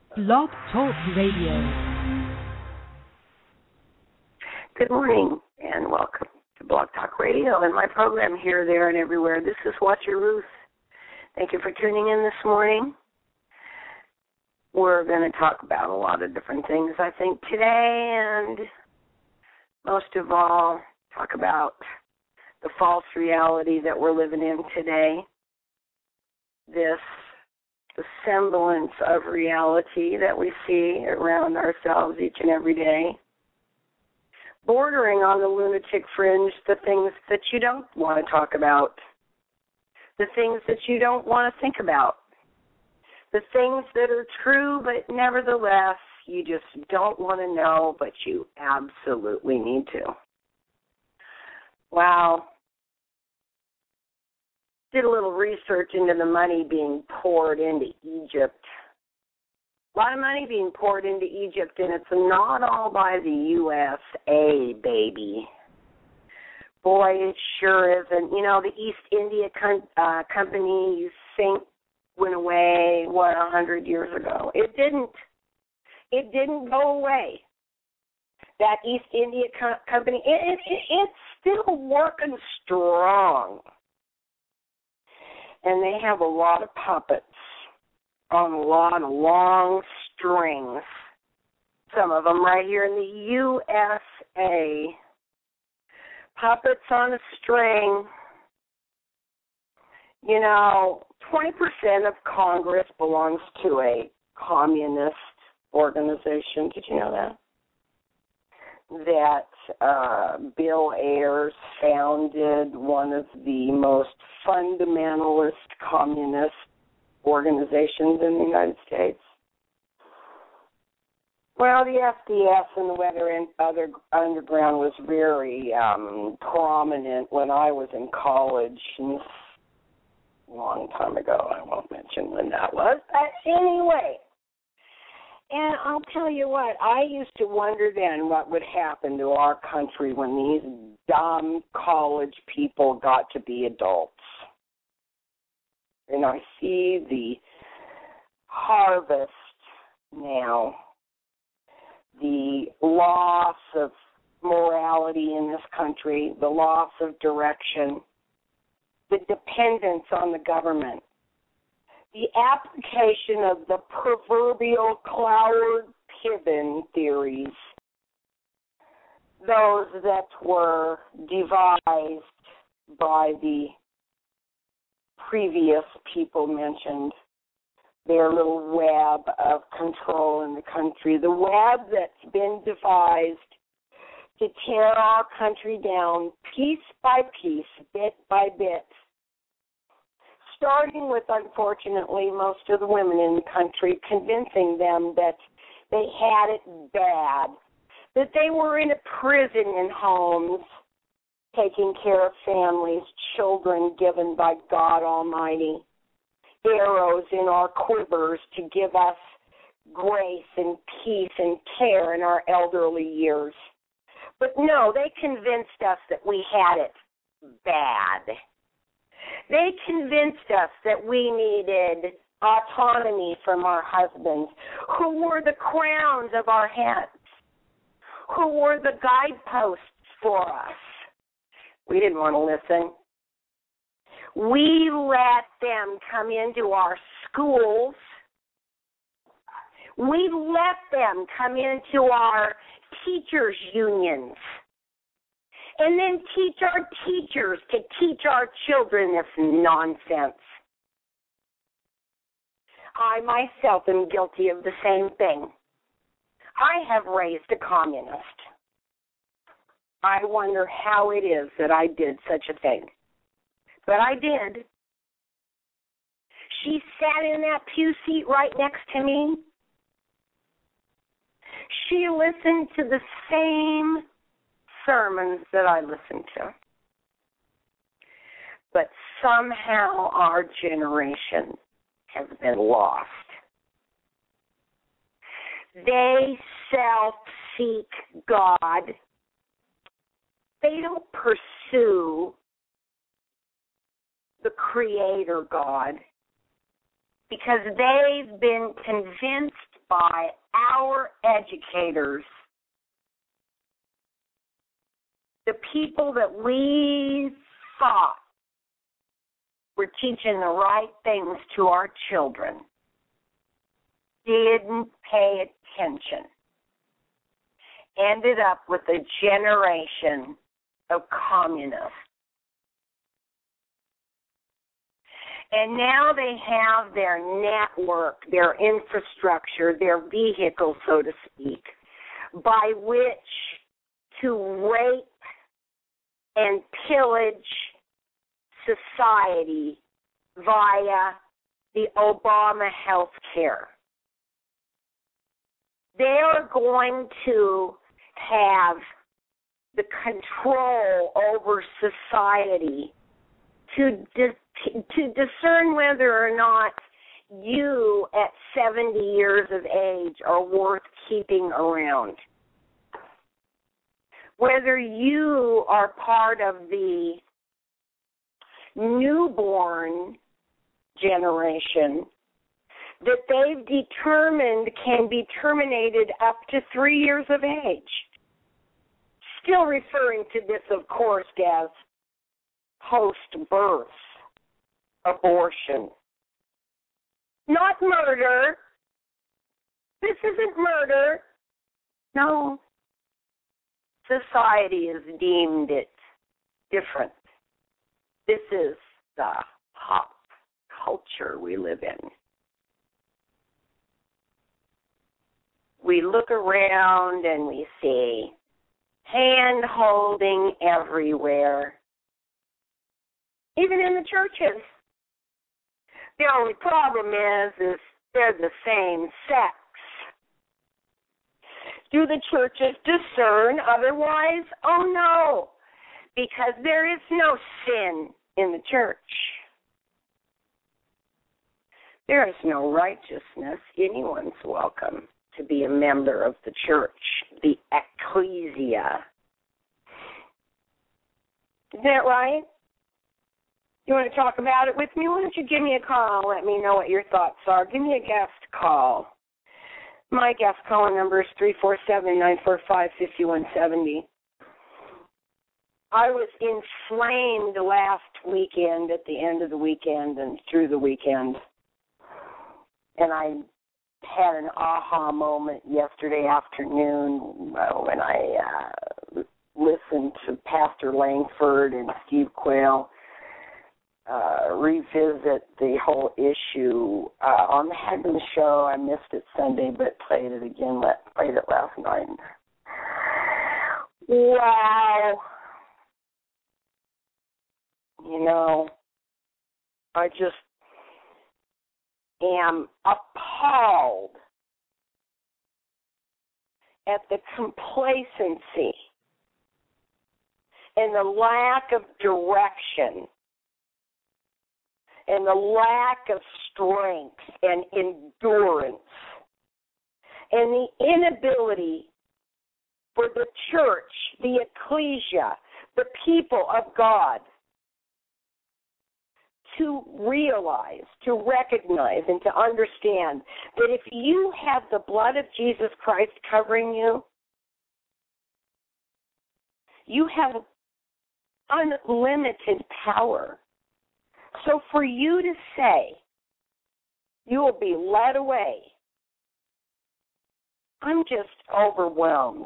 Blog Talk Radio. Good morning and welcome to Blog Talk Radio and my program Here, There, and Everywhere. This is Watcher Ruth. Thank you for tuning in this morning. We're going to talk about a lot of different things, I think, today, and most of all, talk about the false reality that we're living in today. The semblance of reality that we see around ourselves each and every day, bordering on the lunatic fringe, the things that you don't want to talk about, the things that you don't want to think about, the things that are true, but nevertheless, you just don't want to know, but you absolutely need to. Wow. Did a little research into the money being poured into Egypt. A lot of money being poured into Egypt, and it's not all by the USA, baby. Boy, it sure isn't. You know, the East India Company, you think, went away, 100 years ago. It didn't. It didn't go away. That East India Company, it's still working strong. And they have a lot of puppets on a lot of long strings. Some of them right here in the USA. Puppets on a string. You know, 20% of Congress belongs to a communist organization. Did you know that? That Bill Ayers founded one of the most fundamentalist communist organizations in the United States. Well, the FDS and the Weather and Other Underground was very prominent when I was in college, a long time ago. I won't mention when that was, but anyway. And I'll tell you what, I used to wonder then what would happen to our country when these dumb college people got to be adults. And I see the harvest now, the loss of morality in this country, the loss of direction, the dependence on the government. The application of the proverbial Cloward-Piven theories, those that were devised by the previous people mentioned, their little web of control in the country, the web that's been devised to tear our country down piece by piece, bit by bit, starting with, unfortunately, most of the women in the country, convincing them that they had it bad, that they were in a prison in homes, taking care of families, children given by God Almighty, arrows in our quivers to give us grace and peace and care in our elderly years. But no, they convinced us that we had it bad. They convinced us that we needed autonomy from our husbands, who were the crowns of our heads, who were the guideposts for us. We didn't want to listen. We let them come into our schools. We let them come into our teachers' unions. And then teach our teachers to teach our children this nonsense. I myself am guilty of the same thing. I have raised a communist. I wonder how it is that I did such a thing. But I did. She sat in that pew seat right next to me. She listened to the same sermons that I listened to. But somehow our generation has been lost. They self-seek God. They don't pursue the Creator God. because they've been convinced by our educators, the people that we thought were teaching the right things to our children, didn't pay attention. Ended up with a generation of communists. And now they have their network, their infrastructure, their vehicle, so to speak, by which to rape and pillage society via the Obama health care. They are going to have the control over society to discern whether or not you at 70 years of age are worth keeping around. Whether you are part of the newborn generation that they've determined can be terminated up to 3 years of age. Still referring to this, of course, as post-birth abortion. Not murder. This isn't murder. No. Society has deemed it different. This is the pop culture we live in. We look around and we see hand-holding everywhere, even in the churches. The only problem is they're the same sex. Do the churches discern otherwise? Oh, no, because there is no sin in the church. There is no righteousness. Anyone's welcome to be a member of the church, the ecclesia. Is that right? You want to talk about it with me? Why don't you give me a call and let me know what your thoughts are. Give me a guest call. My guest calling number is 347-945-5170. I was inflamed last weekend, at the end of the weekend and through the weekend. And I had an aha moment yesterday afternoon when I listened to Pastor Langford and Steve Quayle revisit the whole issue on the Hagman show. I missed it Sunday, but played it again. Played it last night. Wow. You know, I just am appalled at the complacency and the lack of direction and the lack of strength and endurance and the inability for the church, the ecclesia, the people of God to realize, to recognize, and to understand that if you have the blood of Jesus Christ covering you, you have unlimited power. So for you to say you will be led away, I'm just overwhelmed.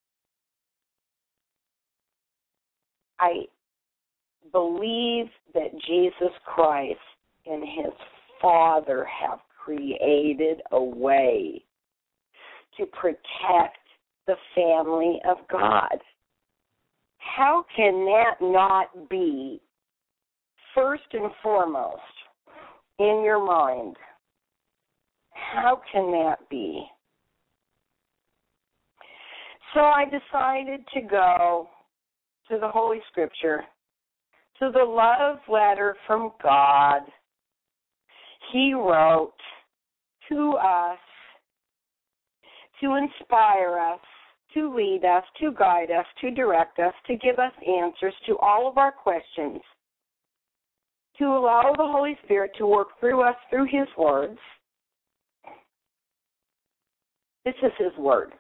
I believe that Jesus Christ and his Father have created a way to protect the family of God. How can that not be first and foremost in your mind? How can that be? So I decided to go to the Holy Scripture, to the love letter from God. He wrote to us to inspire us, to lead us, to guide us, to direct us, to give us answers to all of our questions to allow the Holy Spirit to work through us through His words. This is His word.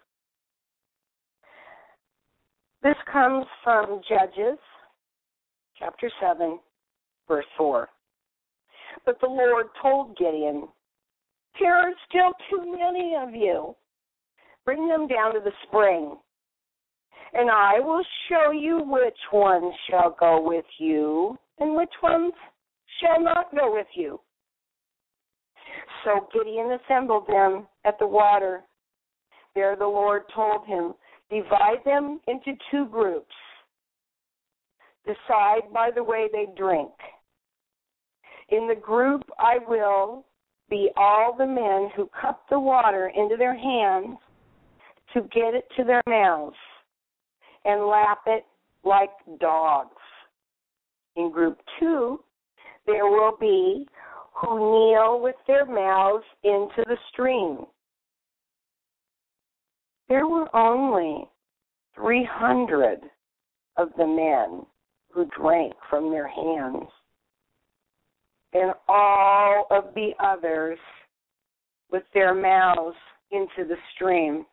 This comes from Judges, chapter 7, verse 4. But the Lord told Gideon, "Here are still too many of you. Bring them down to the spring, and I will show you which ones shall go with you and which ones shall not go with you." So Gideon assembled them at the water. There the Lord told him, "Divide them into two groups. Decide by the way they drink. In the group I will be all the men who cup the water into their hands to get it to their mouths and lap it like dogs. In group 2, there will be who kneel with their mouths into the stream." There were only 300 of the men who drank from their hands, and all of the others with their mouths into the stream.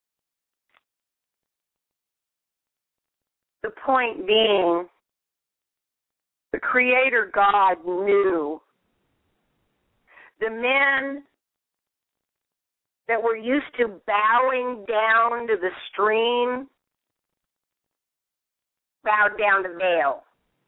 The point being, the Creator God knew the men that were used to bowing down to the stream bowed down to Baal.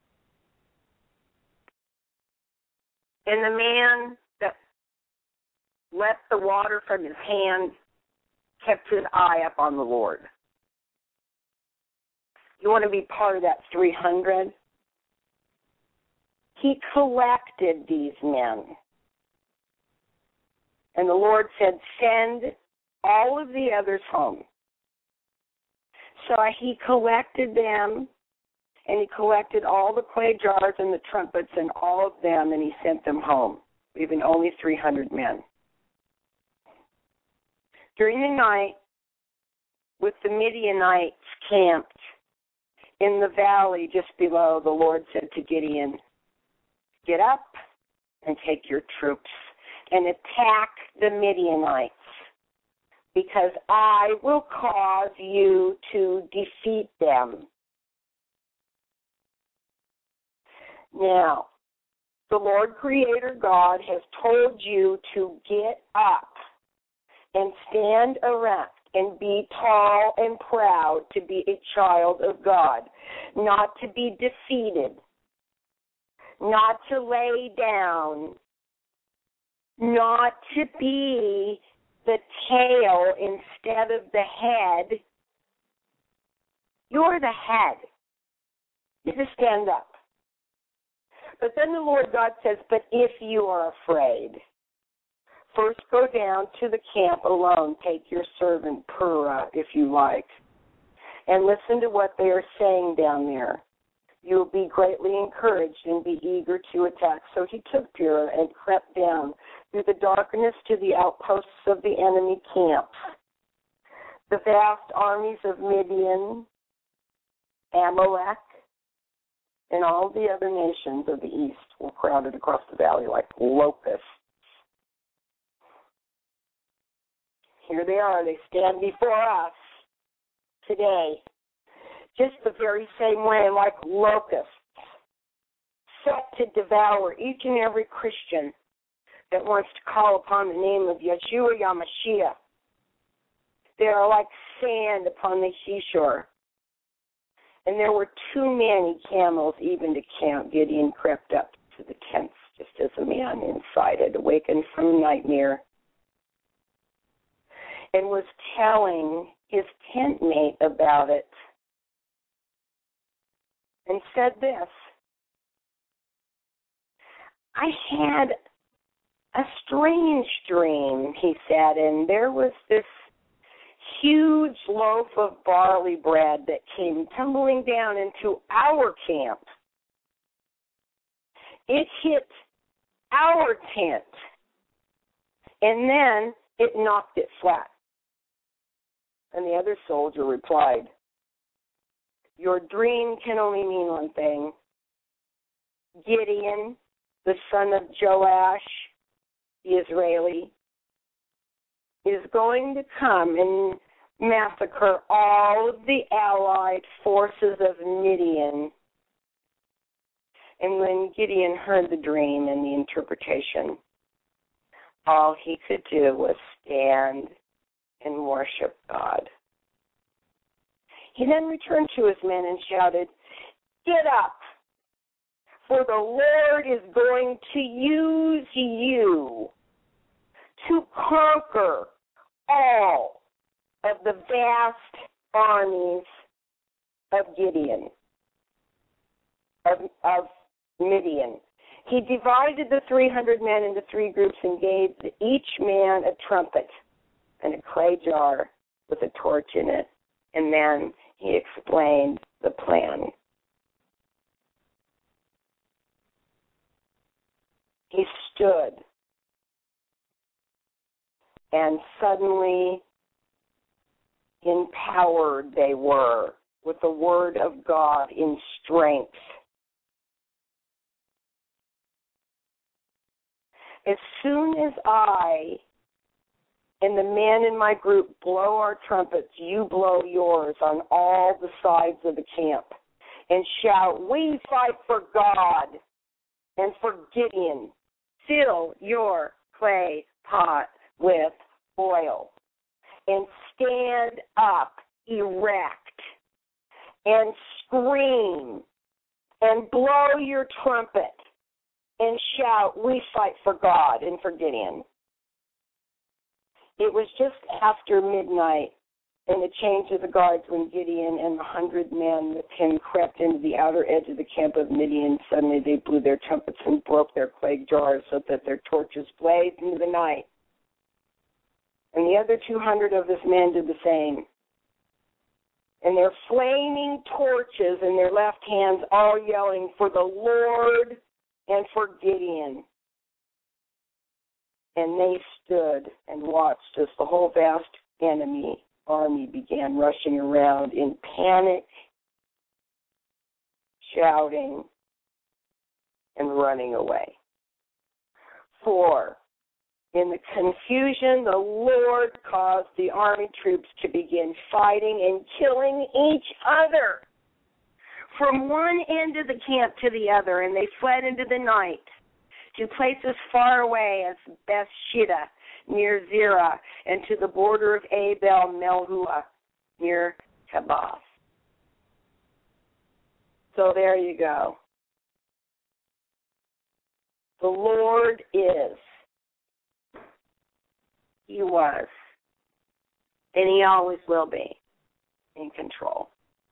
And the man that let the water from his hand kept his eye up on the Lord. You want to be part of that 300? He collected these men. And the Lord said, "Send all of the others home." So He collected them, and He collected all the clay jars and the trumpets and all of them, and He sent them home, leaving only 300 men. During the night, with the Midianites camped in the valley just below, the Lord said to Gideon, "Get up and take your troops and attack the Midianites, because I will cause you to defeat them." Now, the Lord Creator God has told you to get up and stand erect and be tall and proud, to be a child of God, not to be defeated, not to lay down, not to be the tail instead of the head. You're the head. You just stand up. But then the Lord God says, "But if you are afraid, first go down to the camp alone. Take your servant Purah, if you like, and listen to what they are saying down there. You will be greatly encouraged and be eager to attack." So he took Purah and crept down through the darkness to the outposts of the enemy camps. The vast armies of Midian, Amalek, and all the other nations of the east were crowded across the valley like locusts. Here they are. They stand before us today, just the very same way, like locusts, set to devour each and every Christian that wants to call upon the name of Yeshua Yamashiach. They are like sand upon the seashore. And there were too many camels even to count. Gideon crept up to the tents just as a man inside had awakened from a nightmare and was telling his tent mate about it, and said this: "I had a strange dream," he said, "and there was this huge loaf of barley bread that came tumbling down into our camp. It hit our tent, and then it knocked it flat." And the other soldier replied, "Your dream can only mean one thing. Gideon, the son of Joash, the Israeli, is going to come and massacre all of the allied forces of Midian. And when Gideon heard the dream and the interpretation, all he could do was stand and worship God. He then returned to his men and shouted, "Get up, for the Lord is going to use you to conquer all of the vast armies of Gideon, of Midian." He divided the 300 men into 3 groups and gave each man a trumpet and a clay jar with a torch in it. And then he explained the plan. He stood, and suddenly empowered they were with the word of God in strength. As soon as I and the men in my group blow our trumpets, you blow yours on all the sides of the camp, and shout, "We fight for God and for Gideon. Fill your clay pot with oil and stand up erect and scream and blow your trumpet and shout, 'We fight for God and for Gideon.'" It was just after midnight and the change of the guards when Gideon and the 100 men with him crept into the outer edge of the camp of Midian. Suddenly they blew their trumpets and broke their clay jars so that their torches blazed into the night. And the other 200 of his men did the same. And their flaming torches in their left hands, all yelling, "For the Lord and for Gideon." And they stood and watched as the whole vast enemy army began rushing around in panic, shouting, and running away. For in the confusion, the Lord caused the army troops to begin fighting and killing each other from one end of the camp to the other, and they fled into the night to places far away as Bethshita near Zerah, and to the border of Abel Melhua near Tabbath. So there you go. The Lord is. He was. And he always will be in control.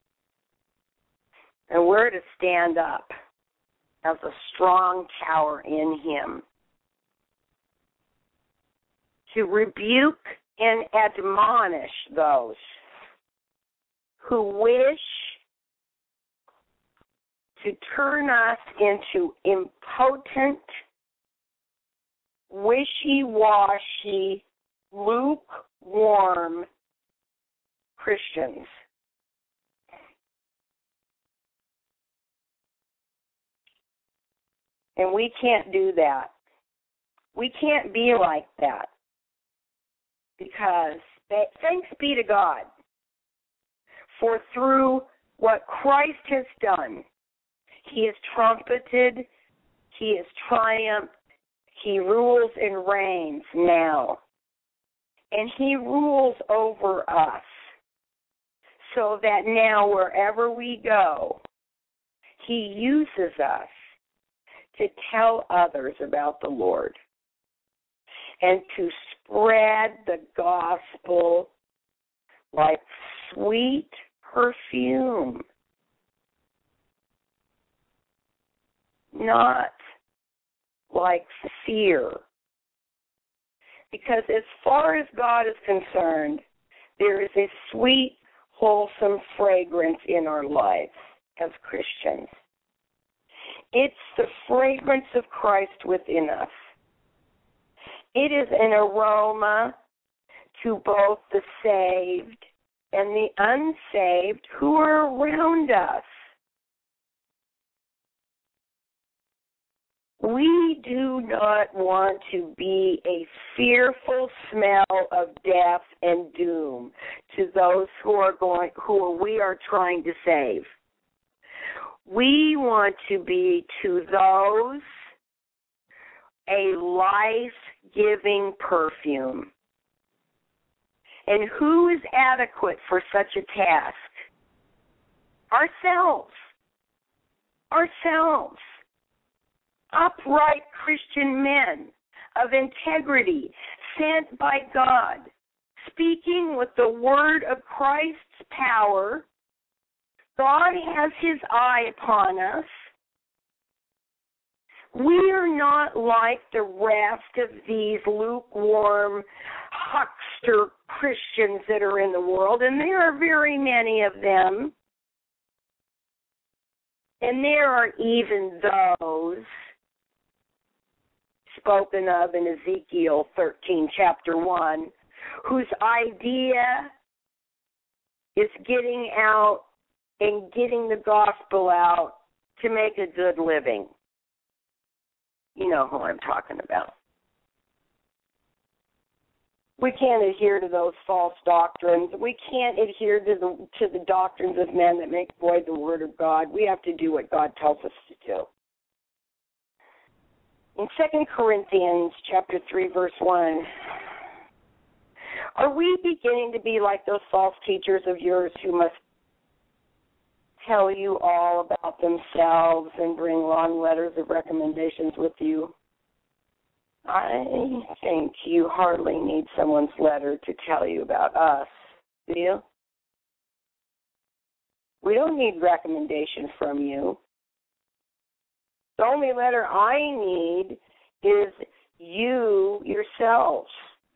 And we're to stand up as a strong tower in him, to rebuke and admonish those who wish to turn us into impotent, wishy-washy, lukewarm Christians. And we can't do that. We can't be like that. Because thanks be to God, for through what Christ has done, he has trumpeted, he has triumphed, he rules and reigns now. And he rules over us, so that now wherever we go, he uses us to tell others about the Lord and to spread the gospel like sweet perfume, not like fear. Because as far as God is concerned, there is a sweet, wholesome fragrance in our lives as Christians. It's the fragrance of Christ within us. It is an aroma to both the saved and the unsaved who are around us. We do not want to be a fearful smell of death and doom to those who we are trying to save. We want to be to those a life-giving perfume. And who is adequate for such a task? Ourselves. Ourselves. Upright Christian men of integrity, sent by God, speaking with the word of Christ's power. God has his eye upon us. We are not like the rest of these lukewarm huckster Christians that are in the world, and there are very many of them. And there are even those spoken of in Ezekiel 13, chapter 1, whose idea is getting out and getting the gospel out to make a good living. You know who I'm talking about. We can't adhere to those false doctrines. We can't adhere to the doctrines of men that make void the word of God. We have to do what God tells us to do. In 2 Corinthians chapter 3, verse 1, are we beginning to be like those false teachers of yours who must tell you all about themselves and bring long letters of recommendations with you? I think you hardly need someone's letter to tell you about us, do you? We don't need recommendations from you. The only letter I need is you yourselves.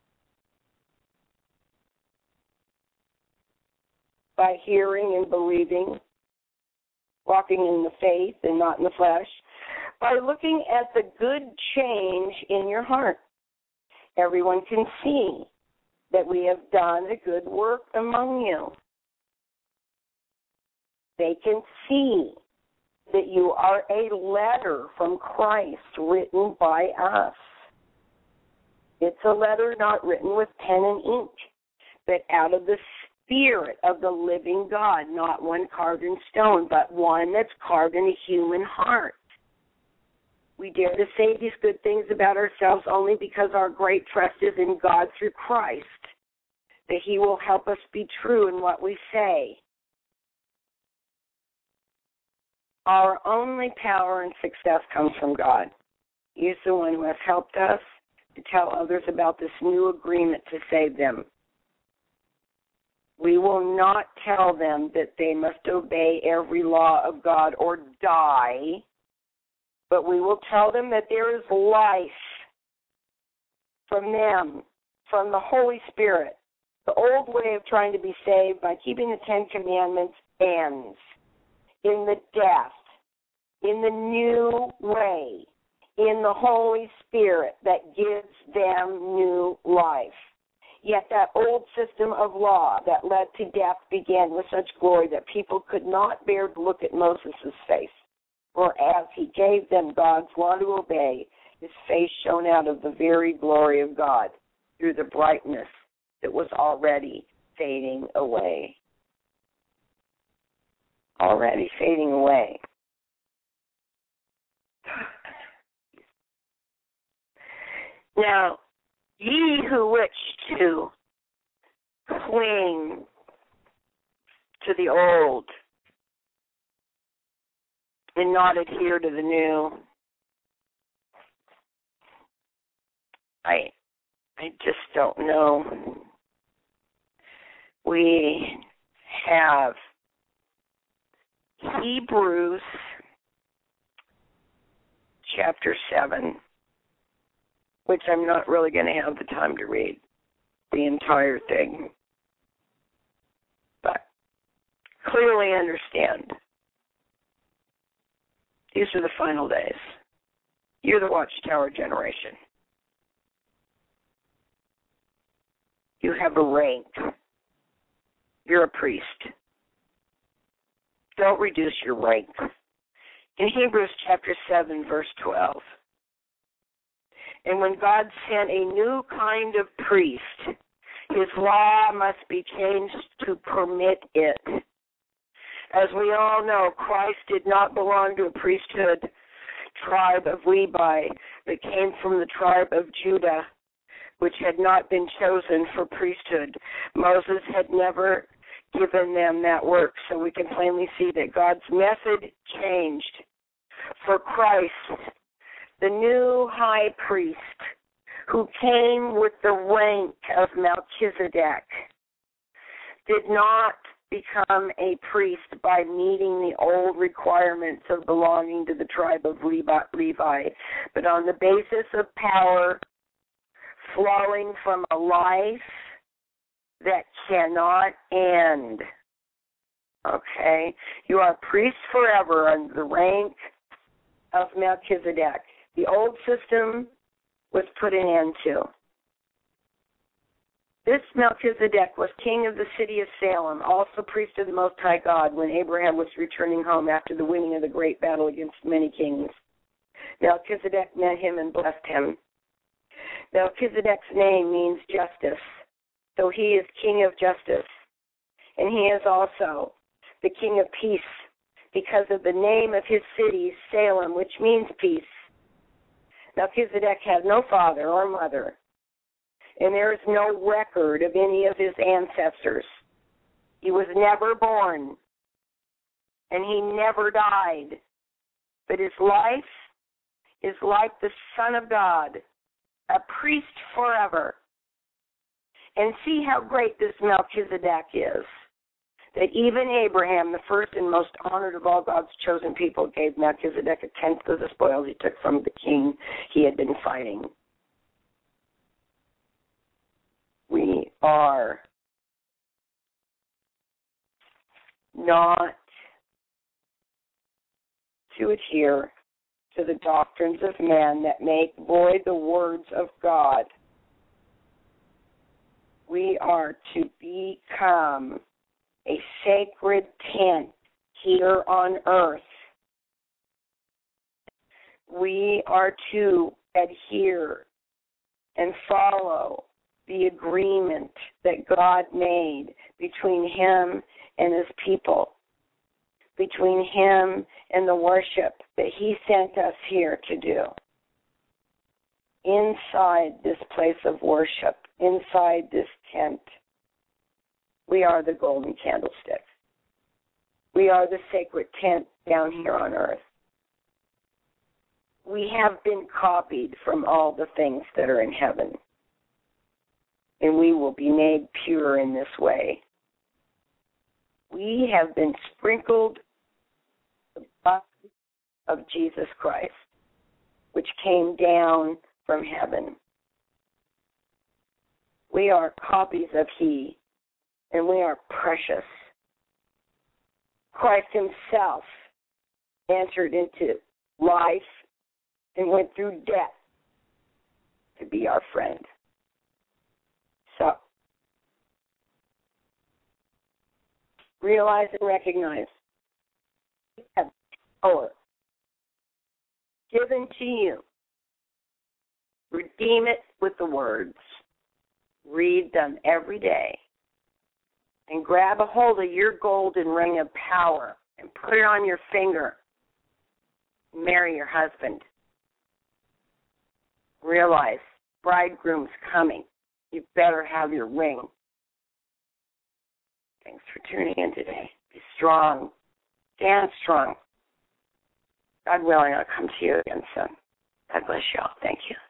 By hearing and believing, walking in the faith and not in the flesh, by looking at the good change in your heart. Everyone can see that we have done a good work among you. They can see that you are a letter from Christ written by us. It's a letter not written with pen and ink, but out of the Spirit of the living God, not one carved in stone, but one that's carved in a human heart. We dare to say these good things about ourselves only because our great trust is in God through Christ, that he will help us be true in what we say. Our only power and success comes from God. He's the one who has helped us to tell others about this new agreement to save them. We will not tell them that they must obey every law of God or die, but we will tell them that there is life from them, from the Holy Spirit. The old way of trying to be saved by keeping the Ten Commandments ends in the death, in the new way, in the Holy Spirit that gives them new life. Yet that old system of law that led to death began with such glory that people could not bear to look at Moses' face. For as he gave them God's law to obey, his face shone out of the very glory of God through the brightness that was already fading away. Already fading away. Now, ye who wish to cling to the old and not adhere to the new, I just don't know. We have Hebrews chapter 7, which I'm not really going to have the time to read the entire thing, but clearly understand these are the final days. You're the Watchtower generation. You have a rank. You're a priest. Don't reduce your rank. In Hebrews chapter 7, verse 12, And when God sent a new kind of priest, his law must be changed to permit it. As we all know, Christ did not belong to a priesthood tribe of Levi, but came from the tribe of Judah, which had not been chosen for priesthood. Moses had never given them that work, so we can plainly see that God's method changed. For Christ, the new high priest, who came with the rank of Melchizedek, did not become a priest by meeting the old requirements of belonging to the tribe of Levi, but on the basis of power flowing from a life that cannot end. Okay? You are priest forever under the rank of Melchizedek. The old system was put an end to. This Melchizedek was king of the city of Salem, also priest of the Most High God, when Abraham was returning home after the winning of the great battle against many kings. Melchizedek met him and blessed him. Melchizedek's name means justice, so he is king of justice. And he is also the king of peace, because of the name of his city, Salem, which means peace. Melchizedek had no father or mother, and there is no record of any of his ancestors. He was never born, and he never died. But his life is like the Son of God, a priest forever. And see how great this Melchizedek is, that even Abraham, the first and most honored of all God's chosen people, gave Melchizedek a tenth of the spoils he took from the king he had been fighting. We are not to adhere to the doctrines of men that make void the words of God. We are to become a sacred tent here on earth. We are to adhere and follow the agreement that God made between him and his people, between him and the worship that he sent us here to do. Inside this place of worship, inside this tent, we are the golden candlestick. We are the sacred tent down here on earth. We have been copied from all the things that are in heaven, and we will be made pure in this way. We have been sprinkled with the blood of Jesus Christ, which came down from heaven. We are copies of he, and we are precious. Christ himself entered into life and went through death to be our friend. So, realize and recognize you have power given to you. Redeem it with the words. Read them every day. And grab a hold of your golden ring of power and put it on your finger. Marry your husband. Realize, bridegroom's coming. You better have your ring. Thanks for tuning in today. Be strong. Stand strong. God willing, I'll come to you again soon. God bless you all. Thank you.